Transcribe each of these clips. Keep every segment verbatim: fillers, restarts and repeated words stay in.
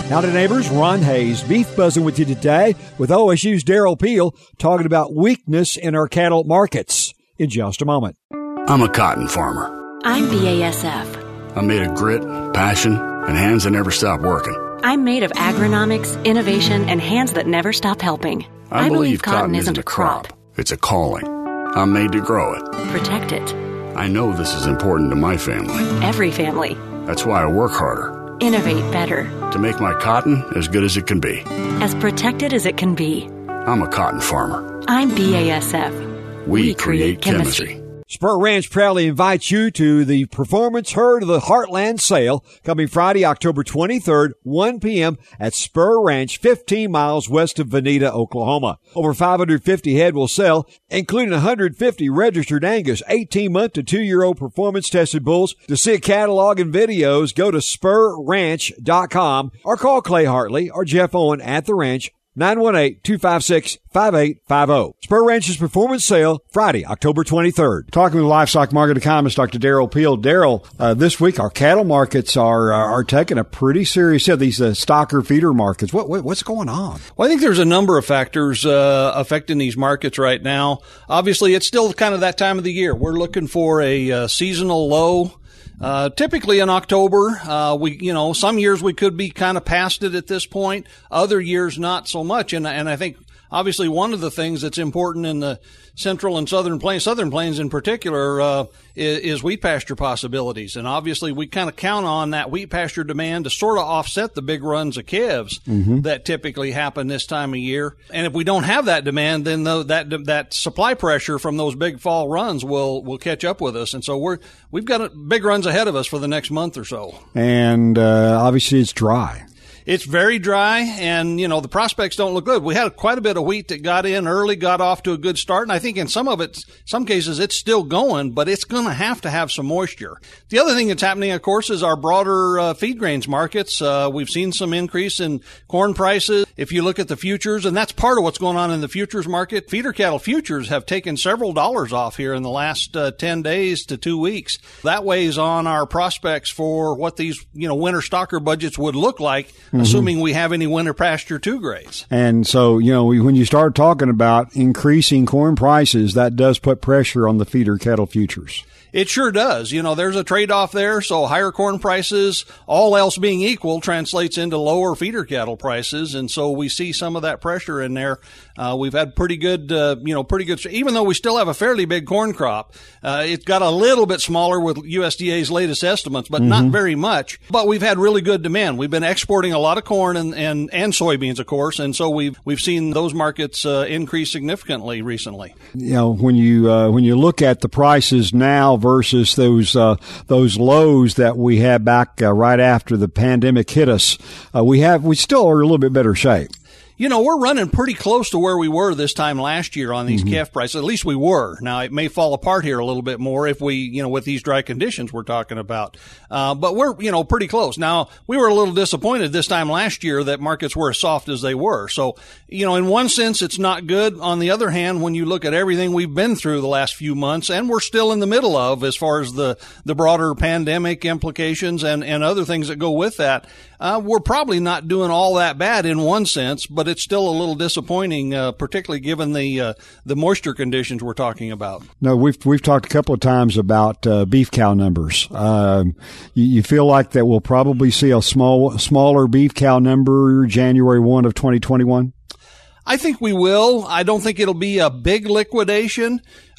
Howdy, neighbors. Ron Hayes, Beef Buzzing with you today with O S U's Darrell Peel talking about weakness in our cattle markets in just a moment. I'm a cotton farmer. I'm B A S F. I'm made of grit, passion, and hands that never stop working. I'm made of agronomics, innovation, and hands that never stop helping. I, I believe, believe cotton, cotton isn't a crop. crop. It's a calling. I'm made to grow it. Protect it. I know this is important to my family. Every family. That's why I work harder. Innovate better. To make my cotton as good as it can be. As protected as it can be. I'm a cotton farmer. I'm B A S F. We, we create, create chemistry. chemistry. Spur Ranch proudly invites you to the Performance Herd of the Heartland Sale coming Friday, October twenty-third, one p.m. at Spur Ranch, fifteen miles west of Veneta, Oklahoma. Over five hundred fifty head will sell, including one hundred fifty registered Angus, eighteen-month to two-year-old performance-tested bulls. To see a catalog and videos, go to spur ranch dot com or call Clay Hartley or Jeff Owen at the ranch, nine one eight, two five six, five eight five zero. Spur Ranch's Performance Sale, Friday, October twenty-third. Talking with livestock market economist Doctor Darrell Peel. Darrell, uh, this week our cattle markets are are, are taking a pretty serious hit. These uh, stocker feeder markets. What, what what's going on? Well, I think there's a number of factors uh, affecting these markets right now. Obviously, it's still kind of that time of the year. We're looking for a uh, seasonal low. Uh, typically in October, uh, we, you know, some years we could be kind of past it at this point. Other years, not so much. And, and I think obviously one of the things that's important in the central and southern plains, southern plains in particular, uh, is, is wheat pasture possibilities. And obviously we kind of count on that wheat pasture demand to sort of offset the big runs of calves mm-hmm. that typically happen this time of year. And if we don't have that demand, then the, that, that supply pressure from those big fall runs will, will catch up with us. And so we're, we've got big runs ahead of us for the next month or so. And, uh, obviously it's dry. It's very dry, and, you know, the prospects don't look good. We had quite a bit of wheat that got in early, got off to a good start, and I think in some of it, some cases, it's still going, but it's going to have to have some moisture. The other thing that's happening, of course, is our broader uh, feed grains markets. Uh, we've seen some increase in corn prices. If you look at the futures, and that's part of what's going on in the futures market, feeder cattle futures have taken several dollars off here in the last uh, ten days to two weeks. That weighs on our prospects for what these, you know, winter stocker budgets would look like, mm-hmm. assuming we have any winter pasture two grades. And so, you know, when you start talking about increasing corn prices, that does put pressure on the feeder cattle futures. It sure does. You know, there's a trade-off there. So higher corn prices, all else being equal, translates into lower feeder cattle prices. And so we see some of that pressure in there. Uh, we've had pretty good, uh, you know, pretty good, even though we still have a fairly big corn crop, uh, it got a little bit smaller with U S D A's latest estimates, but mm-hmm. not very much. But we've had really good demand. We've been exporting a lot of corn and, and, and soybeans, of course. And so we've, we've seen those markets, uh, increase significantly recently. You know, when you, uh, when you look at the prices now versus those, uh, those lows that we had back, uh, right after the pandemic hit us, uh, we have, we still are in a little bit better shape. You know, we're running pretty close to where we were this time last year on these mm-hmm. calf prices. At least we were. Now, it may fall apart here a little bit more if we, you know, with these dry conditions we're talking about. Uh, but we're, you know, pretty close. Now, we were a little disappointed this time last year that markets were as soft as they were. So, you know, in one sense, it's not good. On the other hand, when you look at everything we've been through the last few months, and we're still in the middle of as far as the, the broader pandemic implications and, and other things that go with that, uh, we're probably not doing all that bad in one sense, but it's still a little disappointing, uh, particularly given the uh, the moisture conditions we're talking about. No, we've we've talked a couple of times about uh, beef cow numbers. Um, you, you feel like that we'll probably see a small smaller beef cow number January first of twenty twenty-one? I think we will. I don't think it'll be a big liquidation.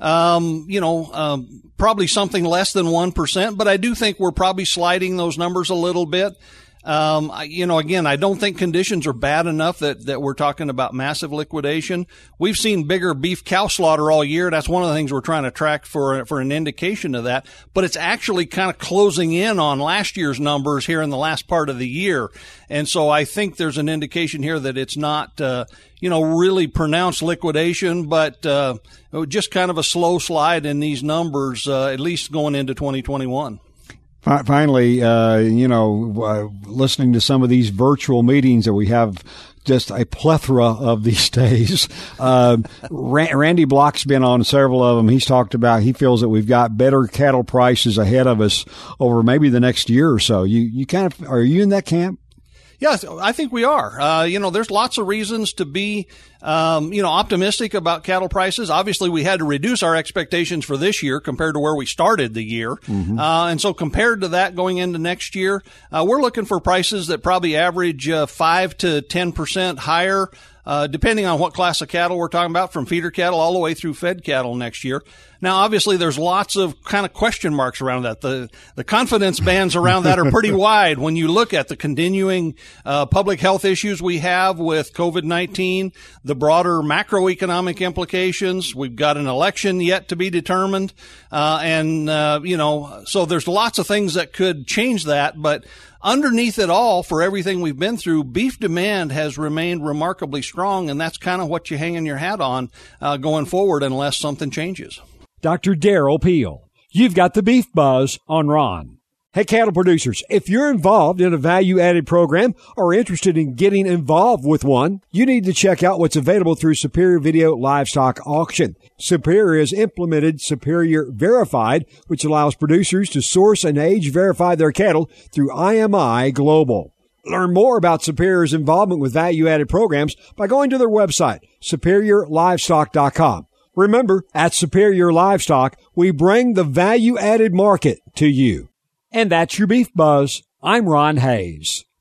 Um, you know, um, probably something less than one percent, but I do think we're probably sliding those numbers a little bit. Um, I, you know, again, I don't think conditions are bad enough that, that we're talking about massive liquidation. We've seen bigger beef cow slaughter all year. That's one of the things we're trying to track for, for an indication of that. But it's actually kind of closing in on last year's numbers here in the last part of the year. And so I think there's an indication here that it's not, uh, you know, really pronounced liquidation, but, uh, just kind of a slow slide in these numbers, uh, at least going into twenty twenty-one. Finally, uh, you know, uh, listening to some of these virtual meetings that we have, just a plethora of these days. Uh, Randy Block's been on several of them. He's talked about, he feels that we've got better cattle prices ahead of us over maybe the next year or so. You, you kind of, are you in that camp? Yes, I think we are. Uh, you know, there's lots of reasons to be, um, you know, optimistic about cattle prices. Obviously, we had to reduce our expectations for this year compared to where we started the year. Mm-hmm. Uh, and so compared to that going into next year, uh, we're looking for prices that probably average uh, five to ten percent higher, uh, depending on what class of cattle we're talking about, from feeder cattle all the way through fed cattle next year. Now, obviously, there's lots of kind of question marks around that. The the confidence bands around that are pretty wide when you look at the continuing uh, public health issues we have with COVID nineteen, the broader macroeconomic implications. We've got an election yet to be determined. Uh, and, uh, you know, so there's lots of things that could change that. But underneath it all, for everything we've been through, beef demand has remained remarkably strong. And that's kind of what you hang in your hat on uh, going forward unless something changes. Doctor Darrell Peel, you've got the Beef Buzz on Ron. Hey, cattle producers, if you're involved in a value-added program or interested in getting involved with one, you need to check out what's available through Superior Video Livestock Auction. Superior has implemented Superior Verified, which allows producers to source and age-verify their cattle through I M I Global. Learn more about Superior's involvement with value-added programs by going to their website, superior livestock dot com. Remember, at Superior Livestock, we bring the value-added market to you. And that's your Beef Buzz. I'm Ron Hayes.